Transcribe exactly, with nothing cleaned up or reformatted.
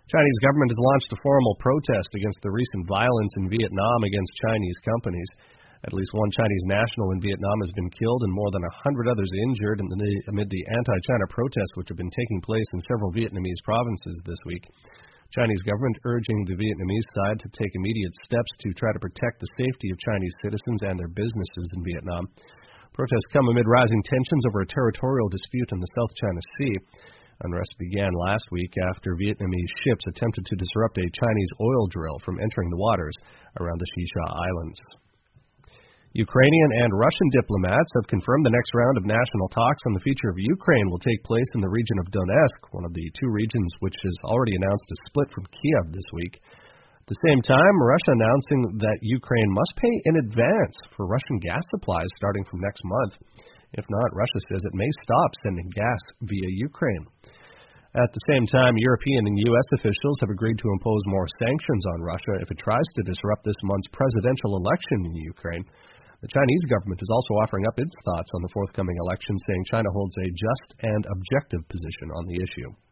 Chinese government has launched a formal protest against the recent violence in Vietnam against Chinese companies. At least one Chinese national in Vietnam has been killed and more than a hundred others injured in the, amid the anti-China protests which have been taking place in several Vietnamese provinces this week. Chinese government urging the Vietnamese side to take immediate steps to try to protect the safety of Chinese citizens and their businesses in Vietnam. Protests come amid rising tensions over a territorial dispute in the South China Sea. Unrest began last week after Vietnamese ships attempted to disrupt a Chinese oil drill from entering the waters around the Shisha Islands. Ukrainian and Russian diplomats have confirmed the next round of national talks on the future of Ukraine will take place in the region of Donetsk, one of the two regions which has already announced a split from Kiev this week. At the same time, Russia announcing that Ukraine must pay in advance for Russian gas supplies starting from next month. If not, Russia says it may stop sending gas via Ukraine. At the same time, European and U S officials have agreed to impose more sanctions on Russia if it tries to disrupt this month's presidential election in Ukraine. The Chinese government is also offering up its thoughts on the forthcoming election, saying China holds a just and objective position on the issue.